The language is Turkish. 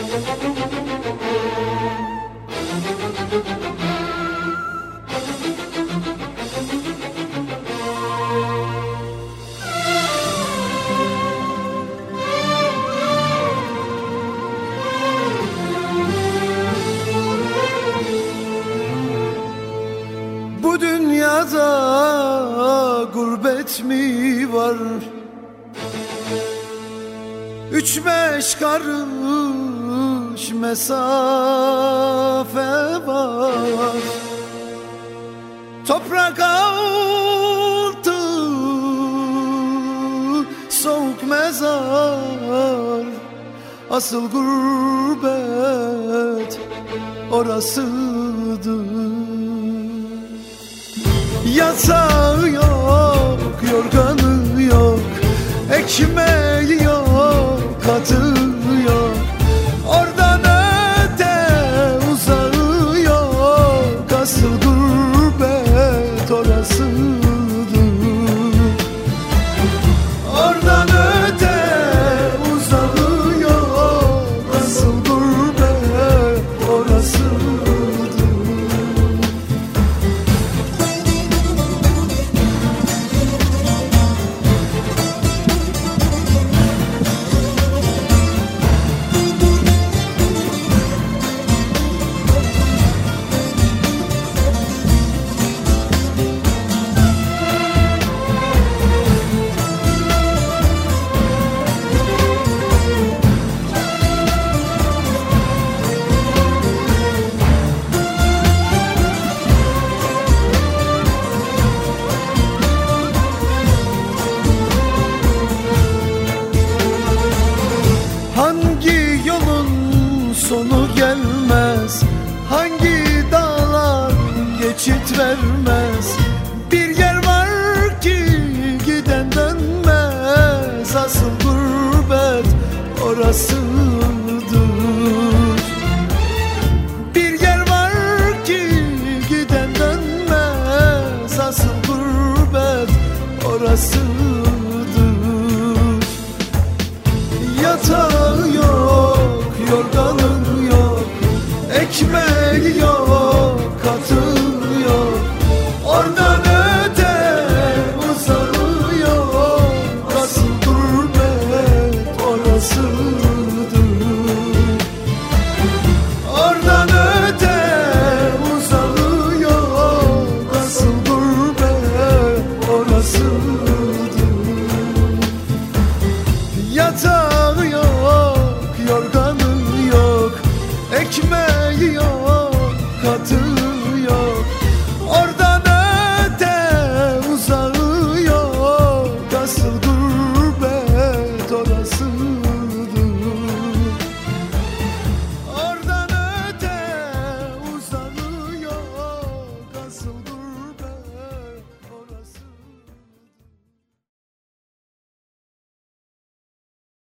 Bu dünyada gurbet mi var? 3-5 karış mesafe var. Toprak altı soğuk mezar. Asıl gurbet orasıdır. Yatağı yok, yorganı yok, ekmeği yok, katı yok. Oradan öte uzağı yok. Asıl gurbet orasıdır. Oradan öte uzağı yok. Asıl gurbet orasıdır. Hangi yolun sonu gelmez? Hangi dağlar geçit vermez? Bir yer var ki giden dönmez. Asıl gurbet orasıdır. Bir yer var ki giden dönmez. Asıl gurbet orasıdır. Yatağı yok, yorganın yok, ekmeği yok, katı yok. Oradan öte uzağı yok. Asıl gurbet orasıdır. Oradan öte uzağı yok. Asıl gurbet orasıdır. Yatağı yok, yorganı yok, ekmeği